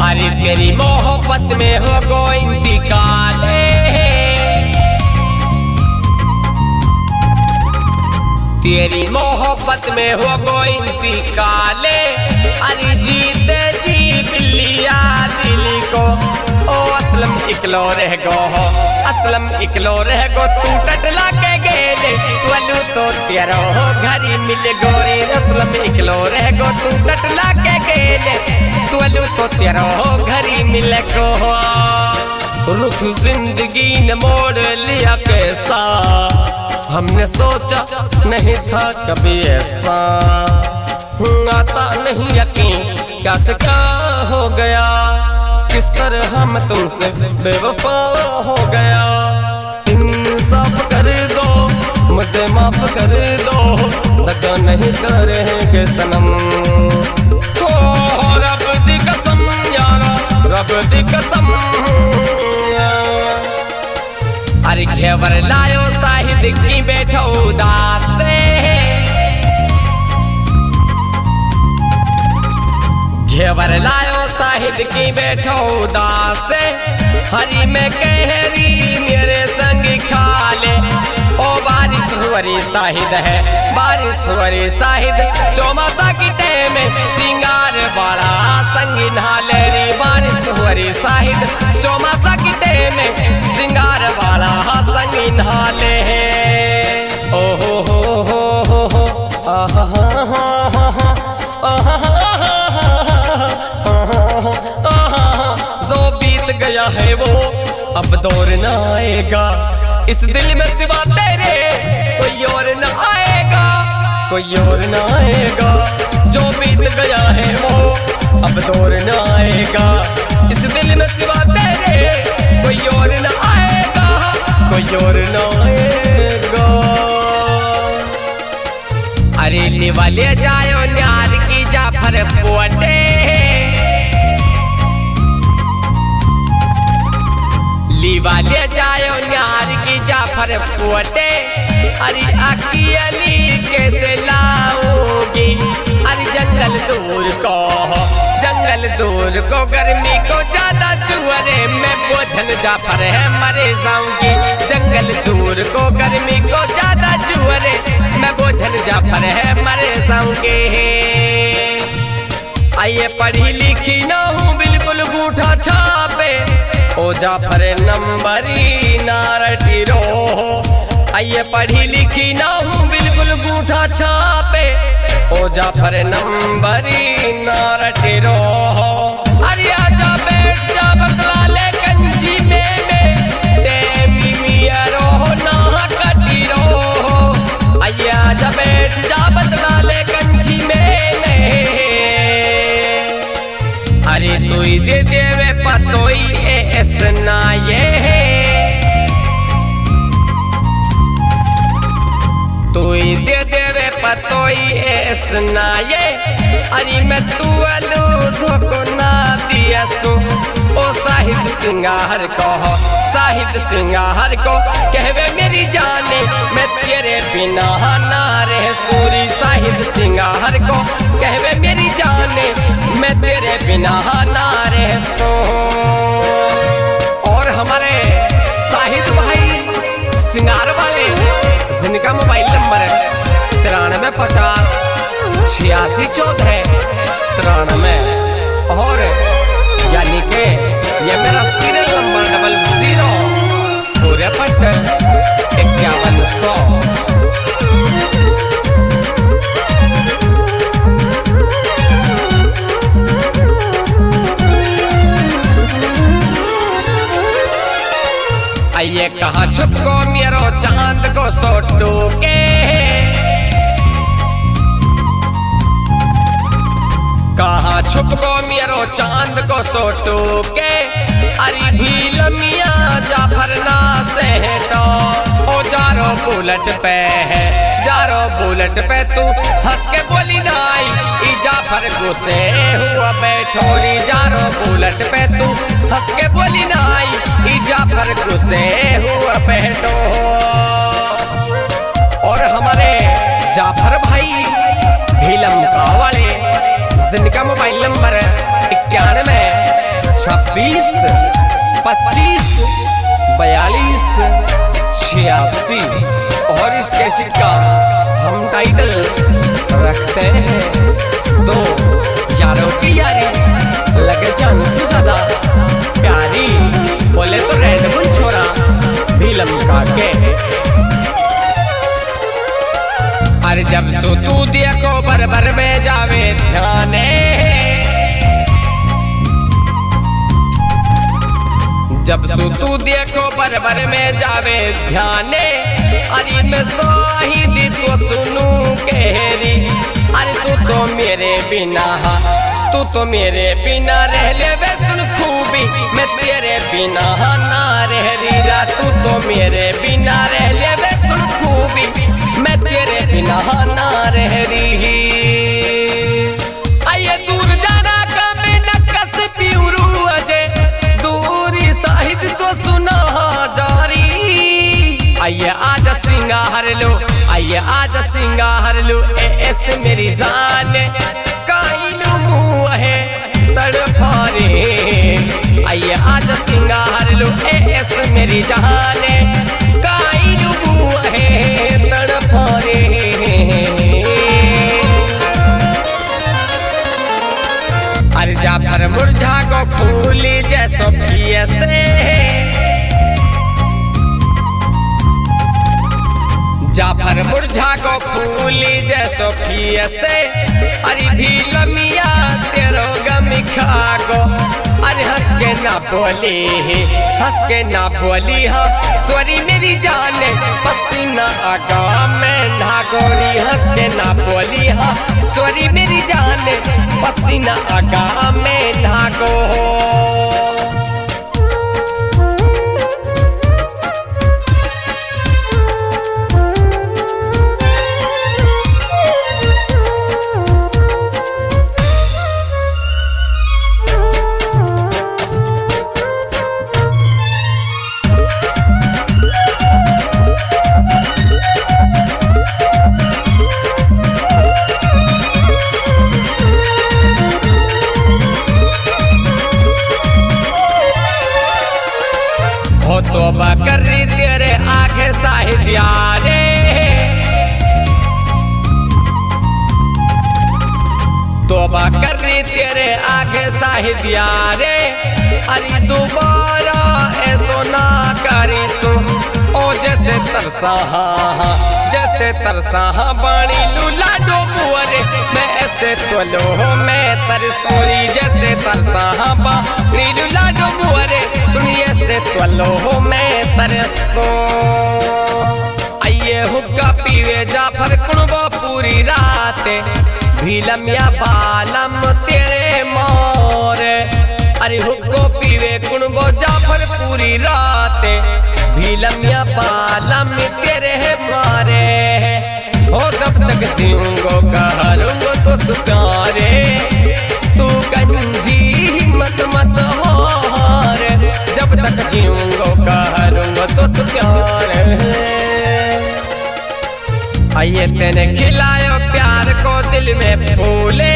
अरे तेरी मोहब्बत में हो गो इंतकाल, तेरी मोहब्बत में हो गो इंतकाल। अरे जीते जी बिल्लिया दिल को, ओ असलम इकलो रह गो हो, असलम इकलो रह गो। तू टटला के गेले तुलू तो तेरा हो घरी मिल गोरी, असलम इकलो रह गो। तू टटला के गेले तुलू तो तेरा हो घरी मिल गो। रुख जिंदगी ने मोड़ लिया कैसा, हमने सोचा नहीं था कभी ऐसा। आता नहीं यकीन क्या से क्या हो गया, किस तरह हम तुमसे बेवफा हो गया। इंसाफ कर दो, मुझे माफ कर दो, धक्का नहीं करेंगे सनम। हो रब दी कसम यारा, रब दी कसम। अरे घेवर लायो साहिद की बैठो उदास से, घेवर लायो साहिद की बैठो उदास से। हरी में कहरी मेरे संग खा ले, ओ बारिश हुरी साहिद है, बारिश हुरी साहिद। चौमासा की टाइम सिंगार बड़ा संग नहाले रे, बारिश हुरी साहिद। चौमासा की टाइम सिंगार बड़ा संग नहाले है। ओ हो आहा जो बीत गया है वो अब दौर न आएगा, इस दिल में सिवा तेरे कोई और न आएगा, कोई और न आएगा। जो बीत गया है वो अब दौर न आएगा, इस दिल में सिवा तेरे कोई और न आएगा, कोई और न आएगा। अरे निवाले जायो न्यार की जाफर पोटे, लीवाले जायो न्यार की जाफर पोटे। अरे आकी अली कैसे लाऊंगी, अरे जंगल दूर को, जंगल दूर को, गर्मी को ज्यादा चुहरे में बोझल जाफर है मरे जाऊंगी। जंगल दूर को, गर्मी को ज्यादा चुहरे में बोझल जाफर है मरे जाऊंगी। आइए पढ़ी लिखी ना हूँ बिल्कुल गूठा छापे, ओ जाफर नंबरी नारटी रो। आइए पढ़ी लिखी ना हूँ बिल्कुल गूठा छापे, ओ जाफर नंबरी नारटी रो। अरे आजा बैठ जा बतला ले कंजी में तेमी मिया रो ना कटी रो। आइए आजा बैठ जा बतला ले कंजी में। अरे तू दे देवे पतोई ऐसना ये, तू दे देवे पतोई ऐसना ये। अरे मैं तू अलू धोको ना दिया सू, ओ साहिद सिंगार को, साहिद सिंगार को कहवे मेरी जाने मैं तेरे बिना ना रह सूरी। साहिद सिंगार को कहवे मेरी जाने मैं तेरे बिना ना रह सू। और हमारे साहिद भाई सिंगार वाले जिनका मोबाइल नंबर 9350 86 14 93, और यानी के ये मेरा सीरियल नंबर 00 5100। आइए कहाँ छुप को मेरो चांद को सोटू के, कहाँ छुप को मेरो चांद को सोटू के। अरे भील मियाँ जाफर ना से तो, ओ जारो बुलेट पे है, जारो बुलेट पे तू हंस के बोली नाई, ई जाफर गुस्से हुआ बैठोरी। जारो बुलेट पे तू हंस के बोली नाई, ई जाफर गुस्से हुआ बैठो। और हमारे जाफर भाई भीलम का वाले जिनका मोबाइल नंबर 91 26 25 42 86 और इस कैसेट का हम टाइटल रखते हैं तो यारों की यारी लगे जान से ज्यादा प्यारी, बोले तो रेड बुल छोरा भी लमका के। अरे जब सो तू देखो बरबर में जावे ध्याने, जब सो तू देखो बरबर में जावे ध्याने, अरे मैं शाहिदी तो सुनू कहरी। अरे तू तो मेरे बिना, तू तो मेरे बिना रह ले वे सुन खूबी, मैं तेरे बिना ना रह रीरा। तू तो मेरे बिना रह ले वे सुन खूबी, मैं तेरे बिना ना रह रही। आइए दूर जाना का मैं नक्कस प्यूरू अजय, दूरी साहिद तो सुना जारी। आइए आज सिंगार लो, आइए आज सिंगार लो ऐसे मेरी जान काइलू मुँह है तड़पारे। आइए आज सिंगार लो ऐसे मेरी जान काइलू मुँह है तड़पारे। अरे जाफर मुरझा को फूली जैसो पिए से, जाफर मुरझा को फूली जैसो पिए से। अरे भी लमिया तेरो गम खा गो, अरे हंस के ना बोली, हंस के ना बोली हाँ सॉरी मेरी जान पसीना आगा मैं ना गोरी। हंस के ना बोली हाँ सॉरी मेरी जान पसीना आगा मैं ना गो। तोबा कर रही तेरे आगे साहिद यारे, तोबा कर रही तेरे आगे साहिद यारे। अरे दोबारा ऐसो ना करी तू ओ जैसे तरसा जैसे तरसा बाणी लूला डोबुअरे। मैं ऐसे तो लो मैं तरसोरी जैसे तरसा बाणी लूला डोबुअरे। सुनिए से तो मैं तरसो। आइए हुक्का पीवे जाफर कुणबो पूरी रात, भीलम या बालम तेरे मोरे। अरे हुक्को पीवे कुणबो जाफर पूरी रात, भीलम या बालम तेरे मारे। हो जब तक सीऊंगो करूंगो तो सुकारे, तू गंजी मत मत हार। जब तक जीऊंगो करूंगो तो सुकार। आइए तेने खिलायो प्यार को दिल में फूले,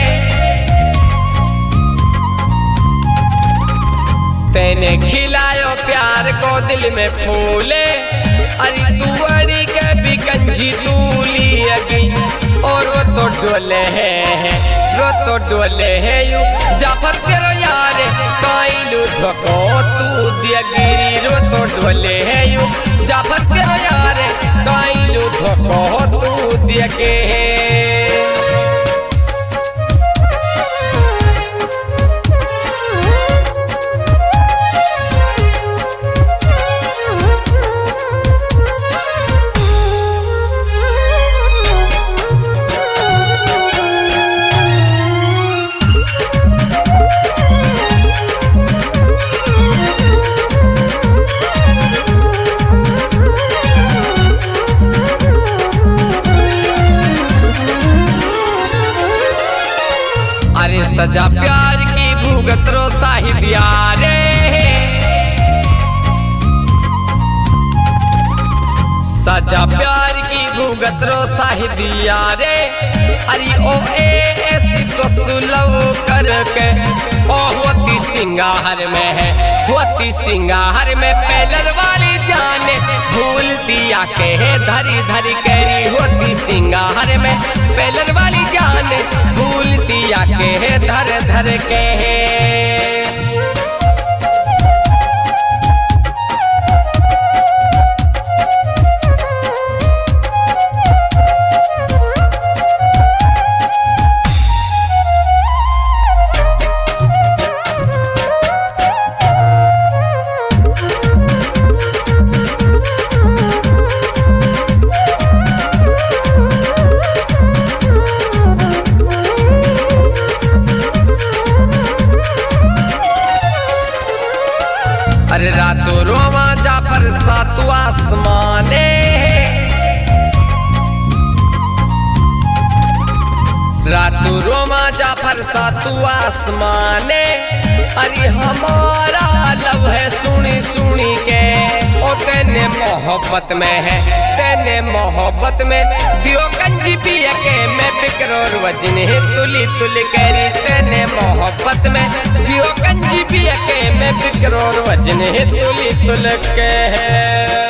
तेने खिलायो प्यार को दिल में फूले। अरे तू अड़ी के भी कंजी टूली अगी और वो तो डोले है, वो तो डोले है यू जाफर तेरो यार काइलू धको तू दिया गिरी। रो तो डोले है यू जाफर तेरो यार काइलू धको तू दिया के। सजा प्यार की भुगत रो साहिद यारे, सजा प्यार की भुगत रो साहिद यारे। अरे ओ ऐसी तो सुलव करके ओ होती सिंह सिंगार में है, होती सिंगार में पेलर वाली जाने भूल दिया के धरी धरी कैरी। होती सिंगार में पेलर वाली जाने भूल दिया के धर धर के। अरे रातों रोमा जाफर सातु आसमाने, रातों रोमा जाफर सातु आसमाने। अरे हमारा लव है सुनी सुनी के, ओ तेने मोहब्बत में है, तेने मोहब्बत में दियो कंजी पिया के। मैं बिकरोर वजन है तुली तुली कैरी, तेने मोहब्बत में दियो कंजी पिया के। मैं बिकरोर वजन है तुली तुल के है।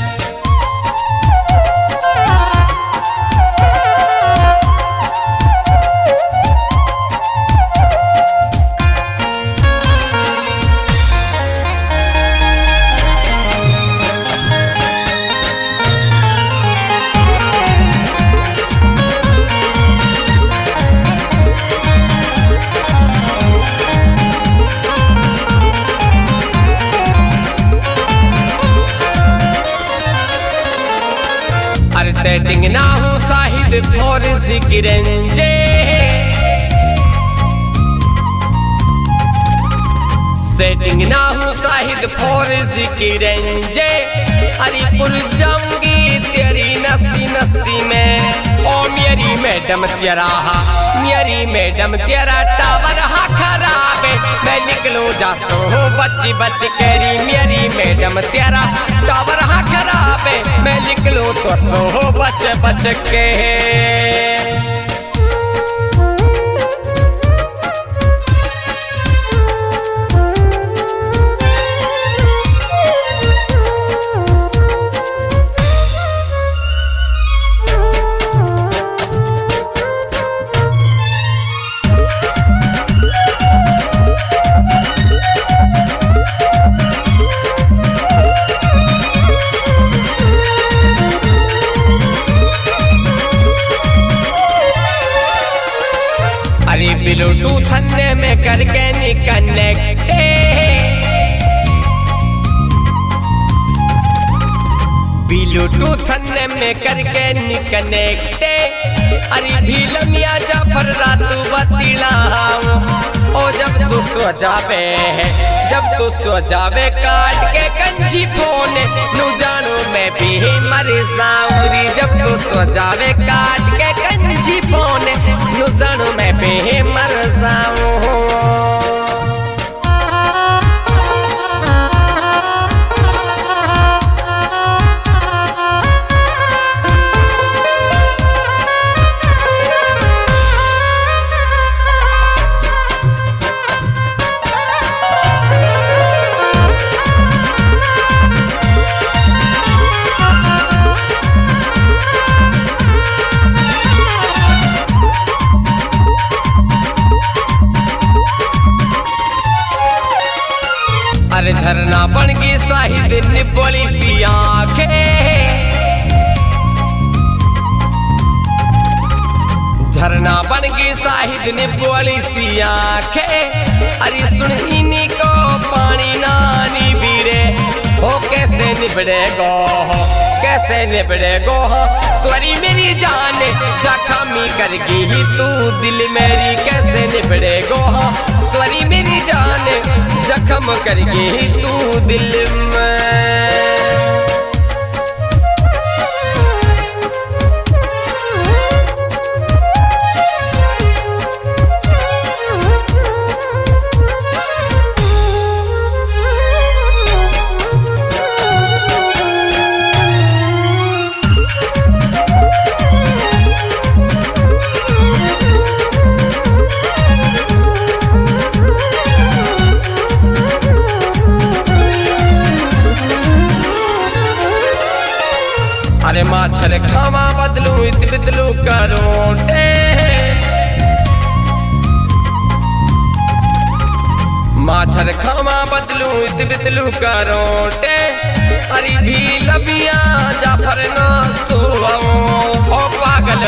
सेटिंग ना हो साहिद और जिक्रेंजे, सेटिंग ना हो साहिद और जिक्रेंजे। अरे पुर जाऊंगी तेरी नसी नसी में, ओ मेरी मैडम तेरा, मेरी मैडम तेरा टावर हा खराब है। मैं निकलूं जासो बच बच कैरी, मेरी मैडम तेरा टावर हा खराब है। मैं निकलूं तो सो बच बच के। ब्लूटूथ में करके नी कनेक्ट, ब्लूटूथ में करके नी कनेक्ट। अरे भीलमिया जाफर रातू बतीला, ओ जब तू सो जावे, जब तू सो जावे काट के कंजी फोन नू जानू मैं भी मर जाऊरी। जब तू सो जावे काट के कंजी फोन नू जानू मैं भी मर जाऊं। अरे झरना बन गई साहिद निपोली सी आंखें, झरना बन गई साहिद निपोली सी आंखें। अरे सुन इन्हीं को पानी नानी बीरे, ओ कैसे निबड़ेगो, कैसे निबड़ेगो। स्वरी मेरी जान जख्मी करगी तू दिल मेरी, कैसे निबड़ेगो। स्वरी मेरी जान जख्म करगी तू दिल में। अरे माछर खावा बदलू इत बिदलू करोटे माछर खावा बदलू इत बिदलू करोटे अरे भी लबिया जाफर ना सुवाओ ओ पागल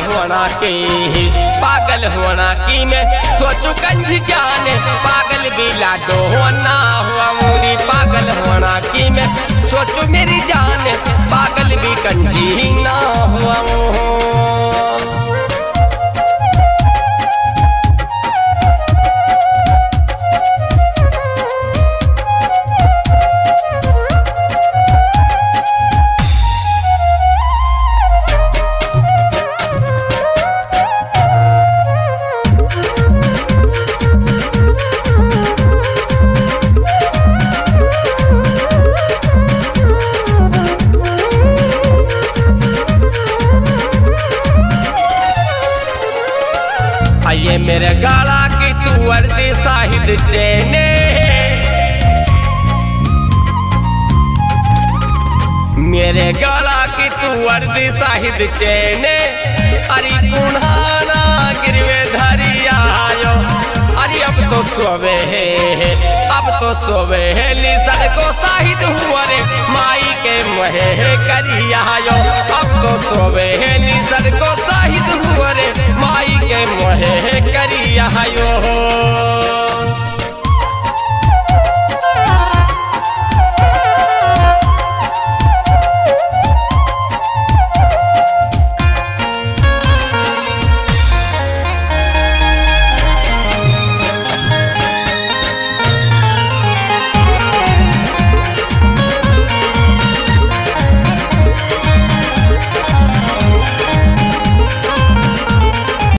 होना की मैं सोचू कंज जाने पागल भी लाडो ना हुआ मोरी पागल होना की मैं सोचू मेरी जान पागल भी कंजी ना हुआ ये मेरे गाला की तू वर्दी साहिद चेने मेरे गाला की तू वर्दी साहिद चेने अरे पुनाना गिरवे धरिया आयो अरे अब तो सोवे है निसर को साहिद हुआ रे माई के महे करिया आयो अब तो सोवे है निसर को साहिद हुआ रे माई के मोहे करिया यो।